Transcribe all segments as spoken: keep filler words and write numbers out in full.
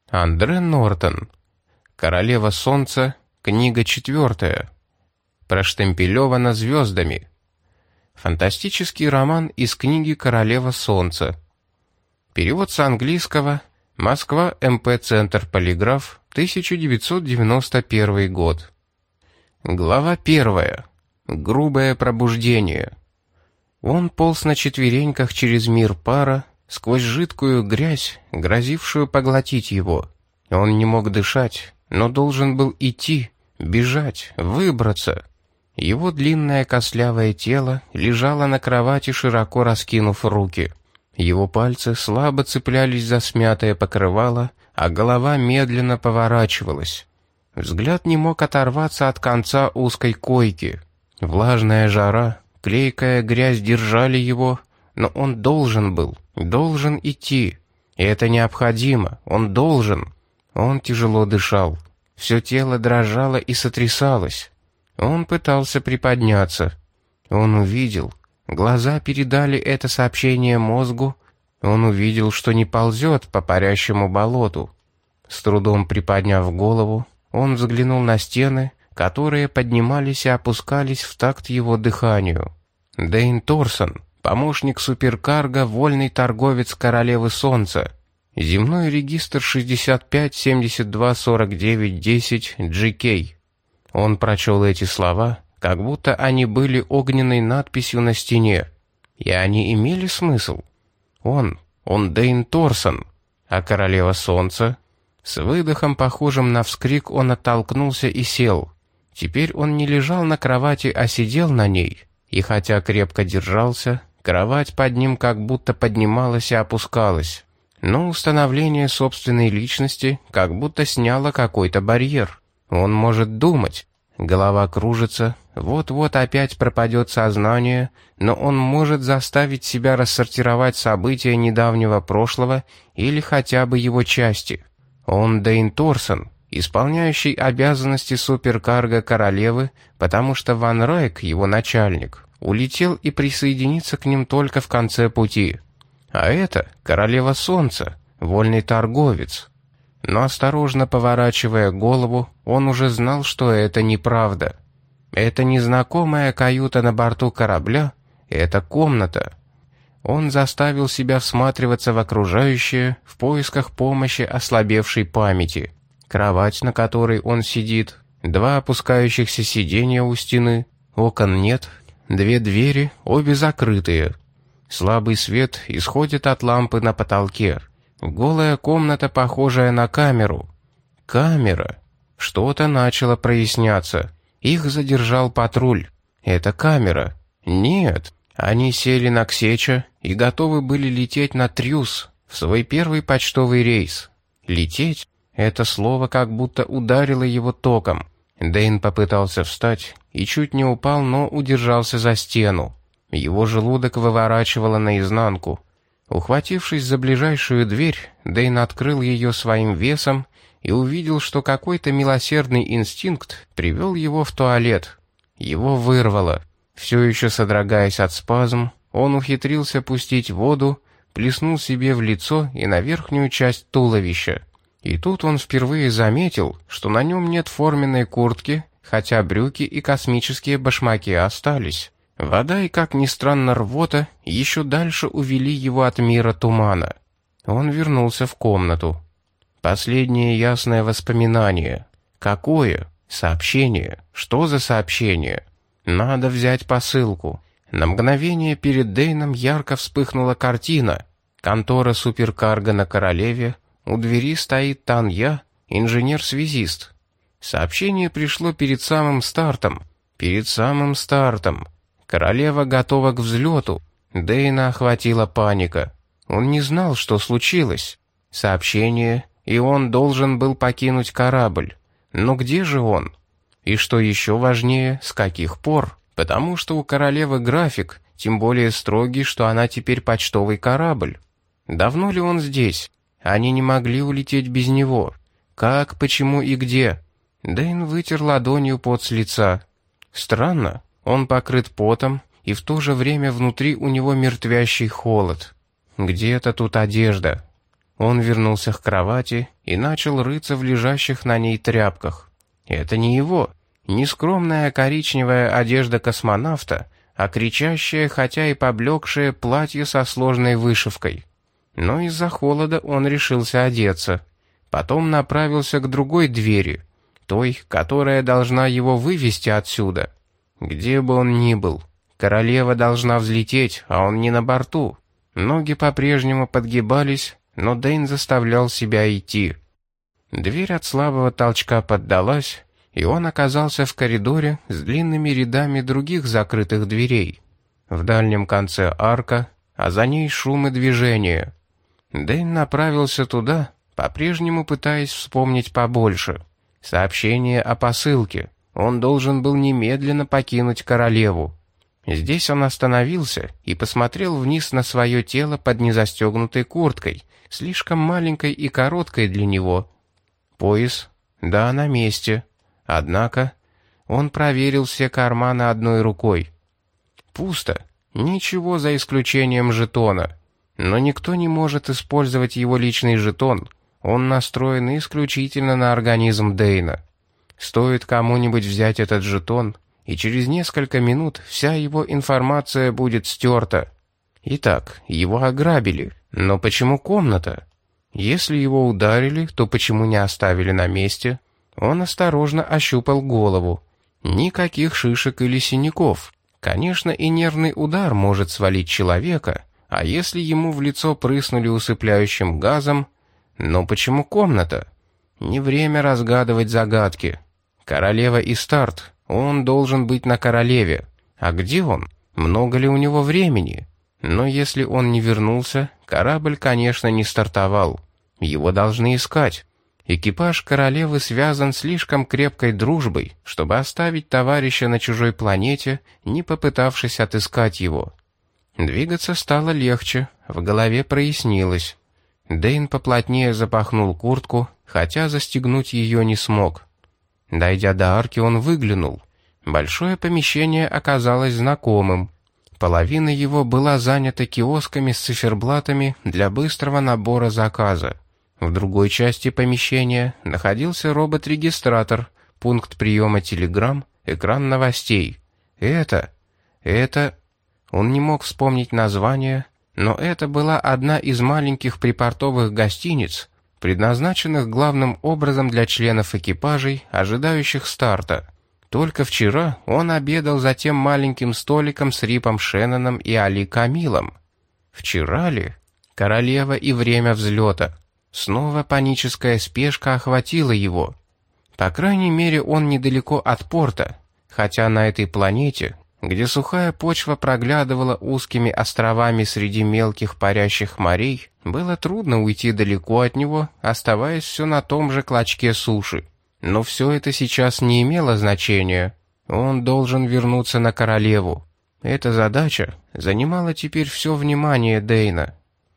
Андре Нортон. Королева солнца. Книга четвертая. Проштемпелевана звездами. Фантастический роман из книги «Королева солнца». Перевод с английского. Москва, эм пэ Центр Полиграф, тысяча девятьсот девяносто первый год. Глава первая. Грубое пробуждение. Он полз на четвереньках через мир пара, сквозь жидкую грязь, грозившую поглотить его. Он не мог дышать, но должен был идти, бежать, выбраться. Его длинное костлявое тело лежало на кровати, широко раскинув руки. Его пальцы слабо цеплялись за смятое покрывало, а голова медленно поворачивалась. Взгляд не мог оторваться от конца узкой койки. Влажная жара, клейкая грязь держали его, но он должен был, должен идти. И это необходимо, он должен. Он тяжело дышал. Все тело дрожало и сотрясалось. Он пытался приподняться. Он увидел. Глаза передали это сообщение мозгу. Он увидел, что не ползет по парящему болоту. С трудом приподняв голову, он взглянул на стены, которые поднимались и опускались в такт его дыханию. Дэйн Торсон, помощник суперкарго, вольный торговец Королевы Солнца. Земной регистр шестьдесят пять семьдесят два сорок девять десять джи кей. Он прочел эти слова, как будто они были огненной надписью на стене. И они имели смысл. Он, он Дэйн Торсон. А Королева Солнца? С выдохом, похожим на вскрик, он оттолкнулся и сел. Теперь он не лежал на кровати, а сидел на ней. И хотя крепко держался, кровать под ним как будто поднималась и опускалась. Но установление собственной личности как будто сняло какой-то барьер. Он может думать. Голова кружится, вот-вот опять пропадет сознание, но он может заставить себя рассортировать события недавнего прошлого или хотя бы его части. Он Дэйн Торсон, исполняющий обязанности суперкарго королевы, потому что Ван Райк, его начальник, улетел и присоединится к ним только в конце пути. А это Королева Солнца, вольный торговец. Но осторожно поворачивая голову, он уже знал, что это неправда. Это незнакомая каюта на борту корабля, это комната. Он заставил себя всматриваться в окружающее в поисках помощи ослабевшей памяти. Кровать, на которой он сидит, два опускающихся сиденья у стены, окон нет, две двери, обе закрытые. Слабый свет исходит от лампы на потолке. Голая комната, похожая на камеру. Камера. Что-то начало проясняться. Их задержал патруль. Это камера. Нет. Они сели на Ксеча и готовы были лететь на Трюс, в свой первый почтовый рейс. Лететь? Это слово как будто ударило его током. Дэйн попытался встать и чуть не упал, но удержался за стену. Его желудок выворачивало наизнанку. Ухватившись за ближайшую дверь, Дэйн открыл ее своим весом и увидел, что какой-то милосердный инстинкт привел его в туалет. Его вырвало. Все еще содрогаясь от спазм, он ухитрился пустить воду, плеснул себе в лицо и на верхнюю часть туловища. И тут он впервые заметил, что на нем нет форменной куртки, хотя брюки и космические башмаки остались. Вода и, как ни странно, рвота еще дальше увели его от мира тумана. Он вернулся в комнату. Последнее ясное воспоминание. Какое? Сообщение. Что за сообщение? Надо взять посылку. На мгновение перед Дэйном ярко вспыхнула картина. Контора суперкарго на Королеве. У двери стоит Танья, инженер-связист. Сообщение пришло перед самым стартом. Перед самым стартом. Королева готова к взлету. Дэйна охватила паника. Он не знал, что случилось. Сообщение, и он должен был покинуть корабль. Но где же он? И что еще важнее, с каких пор? Потому что у королевы график, тем более строгий, что она теперь почтовый корабль. Давно ли он здесь? Они не могли улететь без него. Как, почему и где? Дэйн вытер ладонью пот с лица. Странно, он покрыт потом, и в то же время внутри у него мертвящий холод. Где-то тут одежда. Он вернулся к кровати и начал рыться в лежащих на ней тряпках. Это не его, не скромная коричневая одежда космонавта, а кричащее, хотя и поблекшее платье со сложной вышивкой. Но из-за холода он решился одеться. Потом направился к другой двери, той, которая должна его вывести отсюда. Где бы он ни был, королева должна взлететь, а он не на борту. Ноги по-прежнему подгибались, но Дэйн заставлял себя идти. Дверь от слабого толчка поддалась, и он оказался в коридоре с длинными рядами других закрытых дверей. В дальнем конце арка, а за ней шум и движение. Дэйн направился туда, по-прежнему пытаясь вспомнить побольше. Сообщение о посылке. Он должен был немедленно покинуть королеву. Здесь он остановился и посмотрел вниз на свое тело под незастегнутой курткой, слишком маленькой и короткой для него. Пояс? Да, на месте. Однако он проверил все карманы одной рукой. Пусто. Ничего за исключением жетона. Но никто не может использовать его личный жетон. Он настроен исключительно на организм Дэйна. Стоит кому-нибудь взять этот жетон, и через несколько минут вся его информация будет стерта. Итак, его ограбили. Но почему комната? Если его ударили, то почему не оставили на месте? Он осторожно ощупал голову. Никаких шишек или синяков. Конечно, и нервный удар может свалить человека, а если ему в лицо прыснули усыпляющим газом? Но почему комната? Не время разгадывать загадки. Королева Истарт. Он должен быть на королеве. А где он? Много ли у него времени? Но если он не вернулся, корабль, конечно, не стартовал. Его должны искать. Экипаж королевы связан слишком крепкой дружбой, чтобы оставить товарища на чужой планете, не попытавшись отыскать его. Двигаться стало легче, в голове прояснилось. Дэйн поплотнее запахнул куртку, хотя застегнуть ее не смог. Дойдя до арки, он выглянул. Большое помещение оказалось знакомым. Половина его была занята киосками с циферблатами для быстрого набора заказа. В другой части помещения находился робот-регистратор, пункт приема телеграмм, экран новостей. Это... это... Он не мог вспомнить название, но это была одна из маленьких припортовых гостиниц, предназначенных главным образом для членов экипажей, ожидающих старта. Только вчера он обедал за тем маленьким столиком с Рипом Шенноном и Али Камилом. Вчера ли? Королева и время взлета. Снова паническая спешка охватила его. По крайней мере, он недалеко от порта, хотя на этой планете, где сухая почва проглядывала узкими островами среди мелких парящих морей, было трудно уйти далеко от него, оставаясь все на том же клочке суши. Но все это сейчас не имело значения. Он должен вернуться на королеву. Эта задача занимала теперь все внимание Дэйна.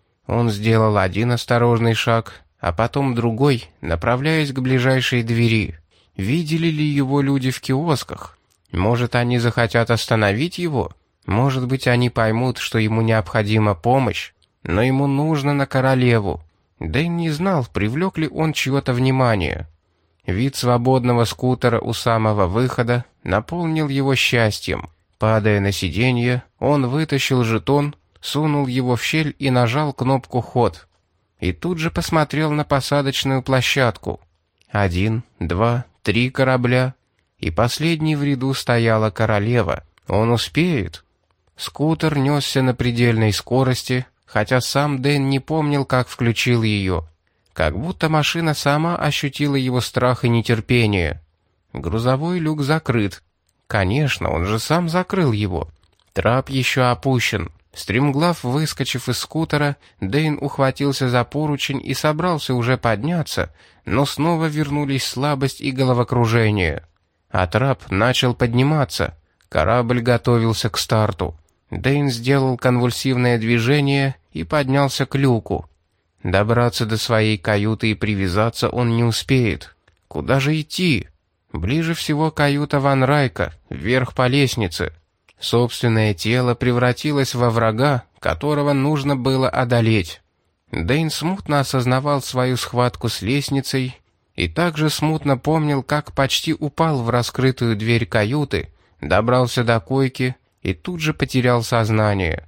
Он сделал один осторожный шаг, а потом другой, направляясь к ближайшей двери. Видели ли его люди в киосках? Может, они захотят остановить его? Может быть, они поймут, что ему необходима помощь? Но ему нужно на королеву. Дэйн не знал, привлек ли он чье-то внимание. Вид свободного скутера у самого выхода наполнил его счастьем. Падая на сиденье, он вытащил жетон, сунул его в щель и нажал кнопку «Ход». И тут же посмотрел на посадочную площадку. Один, два, три корабля. И последний в ряду стояла королева. Он успеет. Скутер несся на предельной скорости, хотя сам Дэйн не помнил, как включил ее. Как будто машина сама ощутила его страх и нетерпение. Грузовой люк закрыт. Конечно, он же сам закрыл его. Трап еще опущен. Стремглав выскочив из скутера, Дэйн ухватился за поручень и собрался уже подняться, но снова вернулись слабость и головокружение. А трап начал подниматься. Корабль готовился к старту. Дэйн сделал конвульсивное движение и поднялся к люку. Добраться до своей каюты и привязаться он не успеет. Куда же идти? Ближе всего каюта Ван Райка, вверх по лестнице. Собственное тело превратилось во врага, которого нужно было одолеть. Дэйн смутно осознавал свою схватку с лестницей и также смутно помнил, как почти упал в раскрытую дверь каюты, добрался до койки и тут же потерял сознание.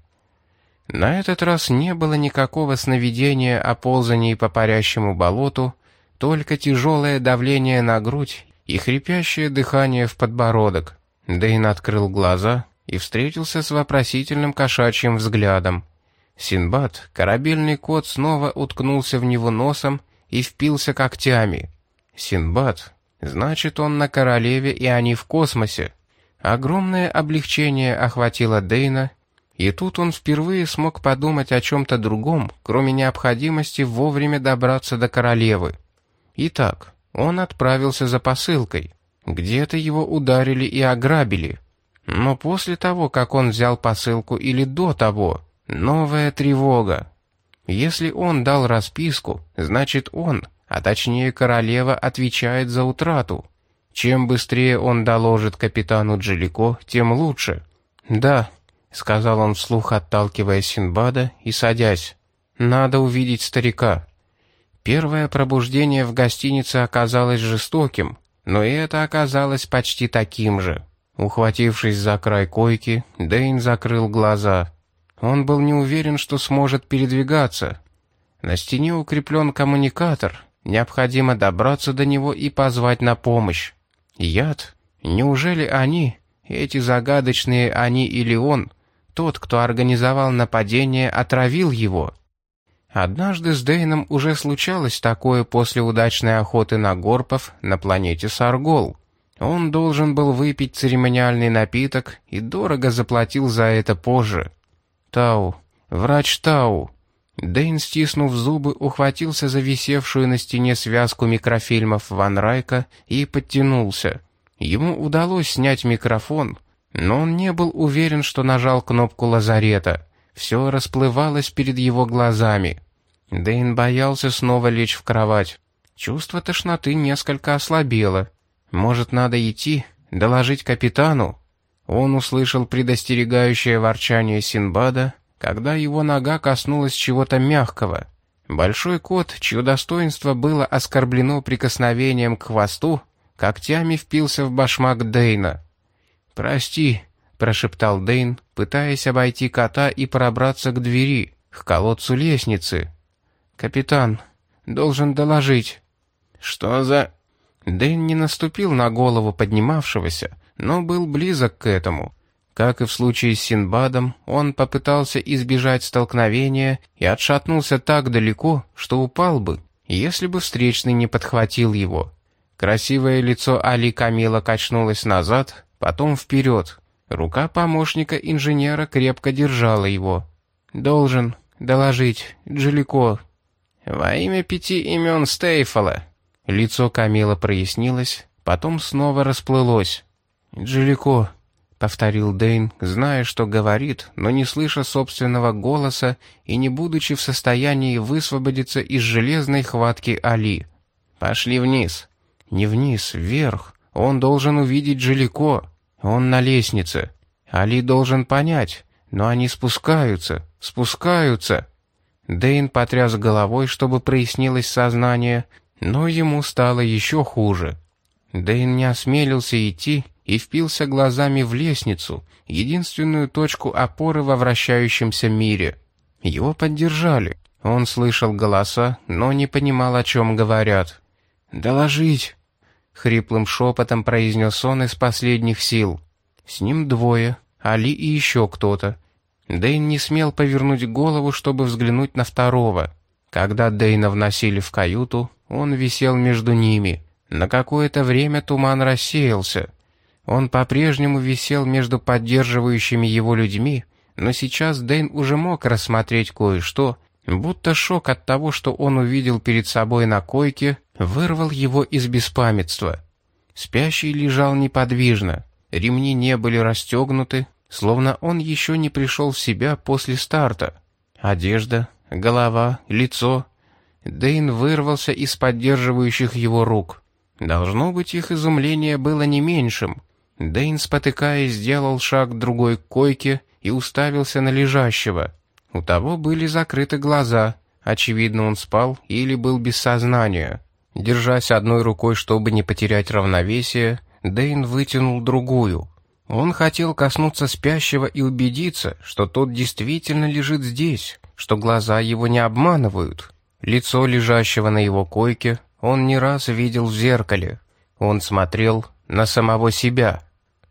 На этот раз не было никакого сновидения о ползании по парящему болоту, только тяжелое давление на грудь и хрипящее дыхание в подбородок. Дэйн открыл глаза и встретился с вопросительным кошачьим взглядом. Синдбад, корабельный кот, снова уткнулся в него носом и впился когтями. Синдбад, значит, он на королеве, и они в космосе. Огромное облегчение охватило Дэйна, и тут он впервые смог подумать о чем-то другом, кроме необходимости вовремя добраться до королевы. Итак, он отправился за посылкой. Где-то его ударили и ограбили. Но после того, как он взял посылку, или до того, новая тревога. Если он дал расписку, значит он, а точнее королева, отвечает за утрату. Чем быстрее он доложит капитану Джалико, тем лучше. «Да», — сказал он вслух, отталкивая Синдбада и садясь, — «надо увидеть старика». Первое пробуждение в гостинице оказалось жестоким, но и это оказалось почти таким же. Ухватившись за край койки, Дэйн закрыл глаза. Он был не уверен, что сможет передвигаться. На стене укреплен коммуникатор, необходимо добраться до него и позвать на помощь. Яд? Неужели они, эти загадочные они или он, тот, кто организовал нападение, отравил его? Однажды с Дэйном уже случалось такое после удачной охоты на горпов на планете Саргол. Он должен был выпить церемониальный напиток и дорого заплатил за это позже. Тау, врач Тау. Дэйн, стиснув зубы, ухватился за висевшую на стене связку микрофильмов Ван Райка и подтянулся. Ему удалось снять микрофон, но он не был уверен, что нажал кнопку лазарета. Все расплывалось перед его глазами. Дэйн боялся снова лечь в кровать. Чувство тошноты несколько ослабело. Может, надо идти, доложить капитану? Он услышал предостерегающее ворчание Синдбада, когда его нога коснулась чего-то мягкого. Большой кот, чье достоинство было оскорблено прикосновением к хвосту, когтями впился в башмак Дэйна. «Прости», — прошептал Дэйн, пытаясь обойти кота и пробраться к двери, к колодцу лестницы. «Капитан, должен доложить». «Что за...» Дэйн не наступил на голову поднимавшегося, но был близок к этому. Как и в случае с Синдбадом, он попытался избежать столкновения и отшатнулся так далеко, что упал бы, если бы встречный не подхватил его. Красивое лицо Али Камила качнулось назад, потом вперед. Рука помощника инженера крепко держала его. «Должен доложить, Джалико». «Во имя пяти имен Стейфола». Лицо Камила прояснилось, потом снова расплылось. «Джалико», — повторил Дэйн, зная, что говорит, но не слыша собственного голоса и не будучи в состоянии высвободиться из железной хватки Али. «Пошли вниз». «Не вниз, вверх. Он должен увидеть Джалико. Он на лестнице. Али должен понять, но они спускаются, спускаются». Дэйн потряс головой, чтобы прояснилось сознание, но ему стало еще хуже. Дэйн не осмелился идти и впился глазами в лестницу, единственную точку опоры во вращающемся мире. Его поддержали. Он слышал голоса, но не понимал, о чем говорят. «Доложить!» — хриплым шепотом произнес он из последних сил. С ним двое, Али и еще кто-то. Дэйн не смел повернуть голову, чтобы взглянуть на второго. Когда Дэйна вносили в каюту, он висел между ними. На какое-то время туман рассеялся. Он по-прежнему висел между поддерживающими его людьми, но сейчас Дэйн уже мог рассмотреть кое-что, будто шок от того, что он увидел перед собой на койке, вырвал его из беспамятства. Спящий лежал неподвижно, ремни не были расстегнуты, словно он еще не пришел в себя после старта. Одежда, голова, лицо. Дэйн вырвался из поддерживающих его рук. Должно быть, их изумление было не меньшим. Дэйн, спотыкаясь, сделал шаг к другой койке и уставился на лежащего. У того были закрыты глаза, Очевидно, он спал или был без сознания. Держась одной рукой, чтобы не потерять равновесие, Дэйн вытянул другую. Он хотел коснуться спящего и убедиться, что тот действительно лежит здесь, что глаза его не обманывают. Лицо лежащего на его койке он не раз видел в зеркале. Он смотрел на самого себя.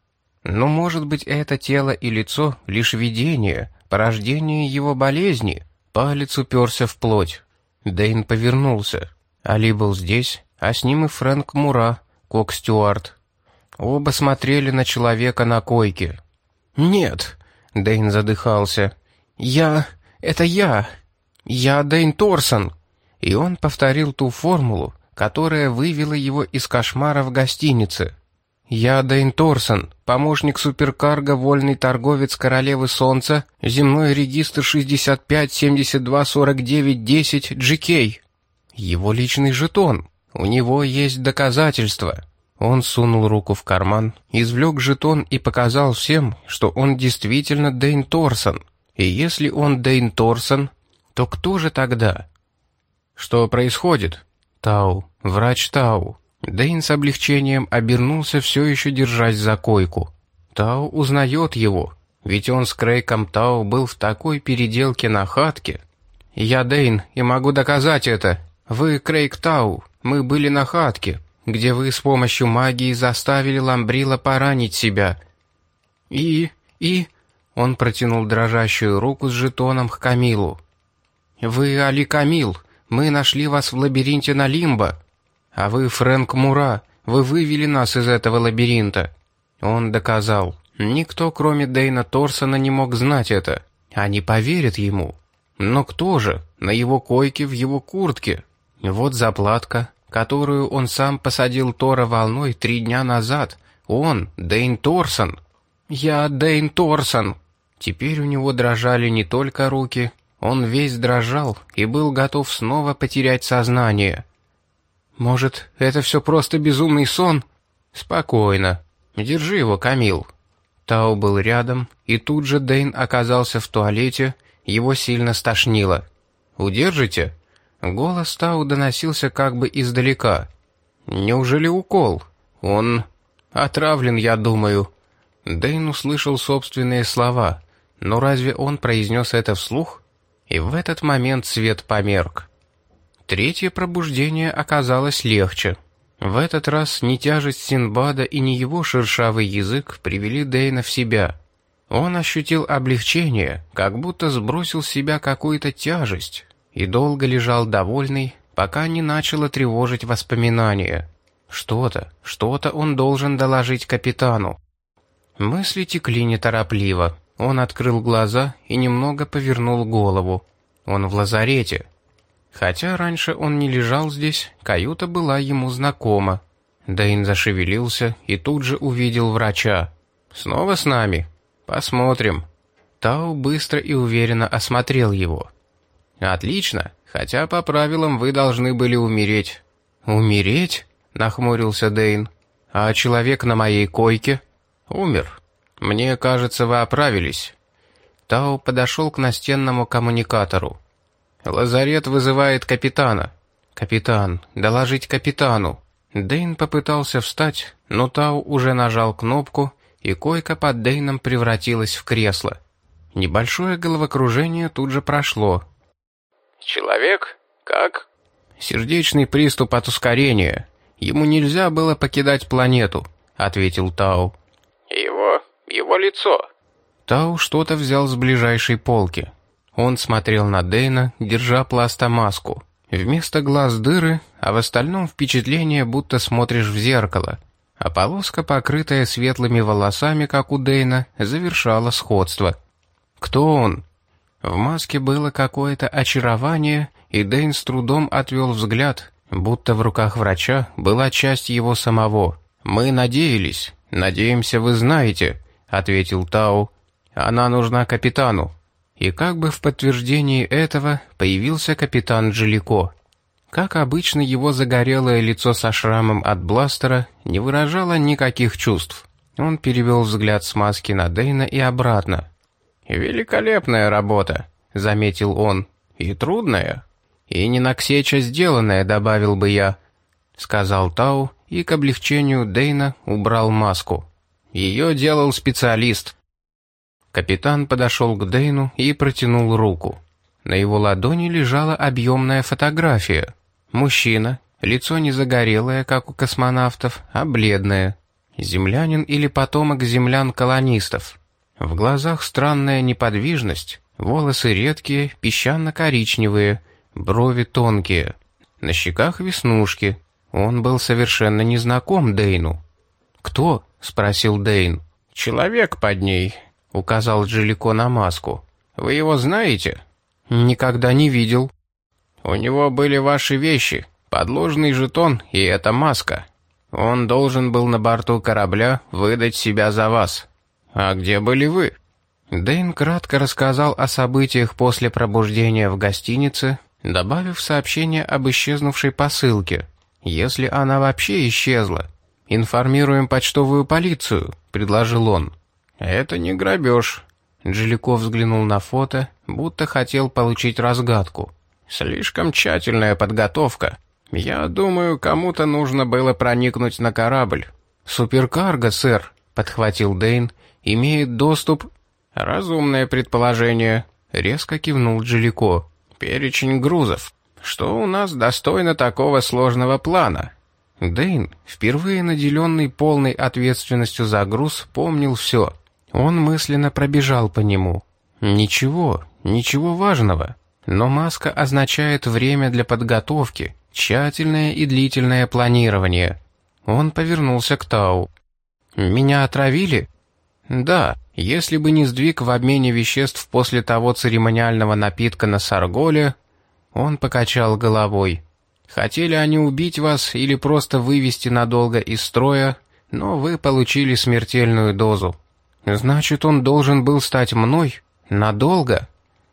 Но, может быть, это тело и лицо — лишь видение, порождение его болезни. Палец уперся в плоть. Дэйн повернулся. Али был здесь, а с ним и Фрэнк Мура, Кок Стюарт. Оба смотрели на человека на койке. «Нет!» — Дэйн задыхался. «Я... это я! Я Дэйн Торсон!» И он повторил ту формулу, которая вывела его из кошмара в гостинице. «Я Дэйн Торсон, помощник суперкарго, вольный торговец Королевы Солнца, земной регистр шестьдесят пять семьдесят два сорок девять десять джи кей». Его личный жетон. У него есть доказательства. Он сунул руку в карман, извлек жетон и показал всем, что он действительно Дэйн Торсон. И если он Дэйн Торсон, то кто же тогда? «Что происходит?» «Тау, врач Тау». Дэйн с облегчением обернулся, все еще держась за койку. Тау узнает его, ведь он с Крейгом Тау был в такой переделке на хатке. «Я Дэйн, и могу доказать это. Вы Крейг Тау, мы были на хатке, где вы с помощью магии заставили Ламбрила поранить себя». «И... и...» Он протянул дрожащую руку с жетоном к Камилу. «Вы Али Камил, мы нашли вас в лабиринте на Лимбо. А вы Фрэнк Мура, вы вывели нас из этого лабиринта». Он доказал. Никто, кроме Дэйна Торсона, не мог знать это. Они поверят ему. Но кто же? На его койке в его куртке. Вот заплатка, которую он сам посадил Тора волной три дня назад. Он, Дэйн Торсон. «Я Дэйн Торсон». Теперь у него дрожали не только руки. Он весь дрожал и был готов снова потерять сознание. «Может, это все просто безумный сон?» «Спокойно. Держи его, Камил». Тау был рядом, и тут же Дэйн оказался в туалете, его сильно стошнило. «Удержите?» Голос Тау доносился как бы издалека. «Неужели укол? Он отравлен, я думаю». Дэйн услышал собственные слова, но разве он произнес это вслух? И в этот момент свет померк. Третье пробуждение оказалось легче. В этот раз ни тяжесть Синдбада и ни его шершавый язык привели Дэйна в себя. Он ощутил облегчение, как будто сбросил с себя какую-то тяжесть, и долго лежал довольный, пока не начало тревожить воспоминания. Что-то, что-то он должен доложить капитану. Мысли текли неторопливо. Он открыл глаза и немного повернул голову. Он в лазарете. Хотя раньше он не лежал здесь, каюта была ему знакома. Дэйн зашевелился и тут же увидел врача. «Снова с нами? Посмотрим». Тау быстро и уверенно осмотрел его. «Отлично, хотя по правилам вы должны были умереть». «Умереть?» — нахмурился Дэйн. «А человек на моей койке?» «Умер. Мне кажется, вы оправились». Тау подошел к настенному коммуникатору. «Лазарет вызывает капитана». «Капитан, доложить капитану». Дэйн попытался встать, но Тау уже нажал кнопку, и койка под Дэйном превратилась в кресло. Небольшое головокружение тут же прошло. «Человек? Как?» «Сердечный приступ от ускорения. Ему нельзя было покидать планету», — ответил Тау. «Его... его лицо». Тау что-то взял с ближайшей полки. Он смотрел на Дэйна, держа пластомаску. Вместо глаз дыры, а в остальном впечатление, будто смотришь в зеркало. А полоска, покрытая светлыми волосами, как у Дэйна, завершала сходство. Кто он? В маске было какое-то очарование, и Дэйн с трудом отвел взгляд, будто в руках врача была часть его самого. «Мы надеялись. Надеемся, вы знаете», — ответил Тау. «Она нужна капитану». И как бы в подтверждении этого появился капитан Джалико. Как обычно, его загорелое лицо со шрамом от бластера не выражало никаких чувств. Он перевел взгляд с маски на Дэйна и обратно. «Великолепная работа», — заметил он. «И трудная». «И не на ксеча сделанное», — добавил бы я, — сказал Тау, и к облегчению Дэйна убрал маску. «Ее делал специалист». Капитан подошел к Дэйну и протянул руку. На его ладони лежала объемная фотография. Мужчина, лицо не загорелое, как у космонавтов, а бледное. Землянин или потомок землян-колонистов. В глазах странная неподвижность, волосы редкие, песчано-коричневые, брови тонкие. На щеках веснушки. Он был совершенно незнаком Дэйну. «Кто?» — спросил Дэйн. «Человек под ней», — указал Джилико на маску. «Вы его знаете?» «Никогда не видел». «У него были ваши вещи, подложный жетон и эта маска. Он должен был на борту корабля выдать себя за вас. А где были вы?» Дэйн кратко рассказал о событиях после пробуждения в гостинице, добавив сообщение об исчезнувшей посылке. «Если она вообще исчезла, информируем почтовую полицию», — предложил он. «Это не грабеж». Джилико взглянул на фото, будто хотел получить разгадку. «Слишком тщательная подготовка. Я думаю, кому-то нужно было проникнуть на корабль». «Суперкарго, сэр», — подхватил Дэйн, — «имеет доступ...» «Разумное предположение», — резко кивнул Джилико. «Перечень грузов. Что у нас достойно такого сложного плана?» Дэйн, впервые наделенный полной ответственностью за груз, помнил все. Он мысленно пробежал по нему. Ничего, ничего важного. Но маска означает время для подготовки, тщательное и длительное планирование. Он повернулся к Тау. «Меня отравили?» «Да, если бы не сдвиг в обмене веществ после того церемониального напитка на Сарголе...» Он покачал головой. «Хотели они убить вас или просто вывести надолго из строя, но вы получили смертельную дозу. Значит, он должен был стать мной? Надолго?»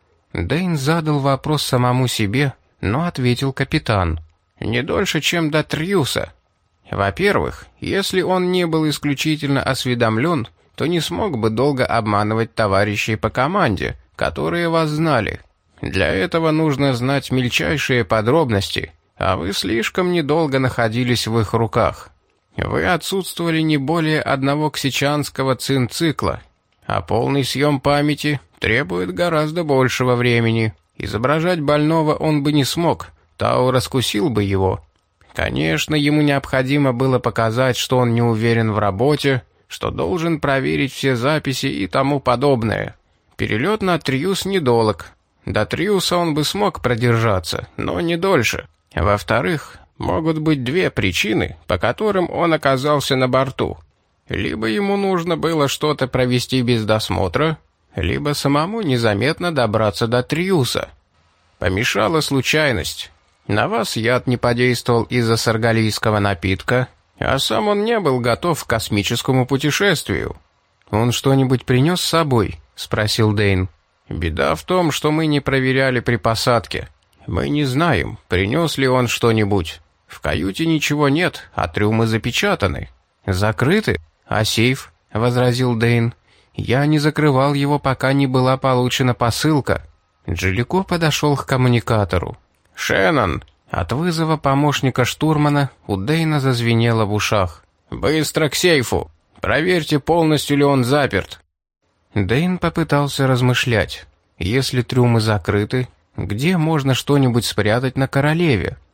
Дэйн задал вопрос самому себе, но ответил капитан. «Не дольше, чем до Триуса. Во-первых, если он не был исключительно осведомлен, то не смог бы долго обманывать товарищей по команде, которые вас знали. Для этого нужно знать мельчайшие подробности, а вы слишком недолго находились в их руках. Вы отсутствовали не более одного ксичанского цин-цикла, а полный съем памяти требует гораздо большего времени. Изображать больного он бы не смог, Тау раскусил бы его. Конечно, ему необходимо было показать, что он не уверен в работе, что должен проверить все записи и тому подобное. Перелет на Триус недолг. До Триуса он бы смог продержаться, но не дольше. Во-вторых, могут быть две причины, по которым он оказался на борту. Либо ему нужно было что-то провести без досмотра, либо самому незаметно добраться до Триуса. Помешала случайность. На вас яд не подействовал из-за саргалийского напитка, а сам он не был готов к космическому путешествию. «Он что-нибудь принес с собой?» — спросил Дэйн. «Беда в том, что мы не проверяли при посадке. Мы не знаем, принес ли он что-нибудь. В каюте ничего нет, а трюмы запечатаны». «Закрыты? А сейф?» — возразил Дэйн. «Я не закрывал его, пока не была получена посылка». Джилико подошел к коммуникатору. «Шеннон!» От вызова помощника штурмана у Дэйна зазвенело в ушах. «Быстро к сейфу! Проверьте, полностью ли он заперт!» Дэйн попытался размышлять. Если трюмы закрыты, где можно что-нибудь спрятать на королеве?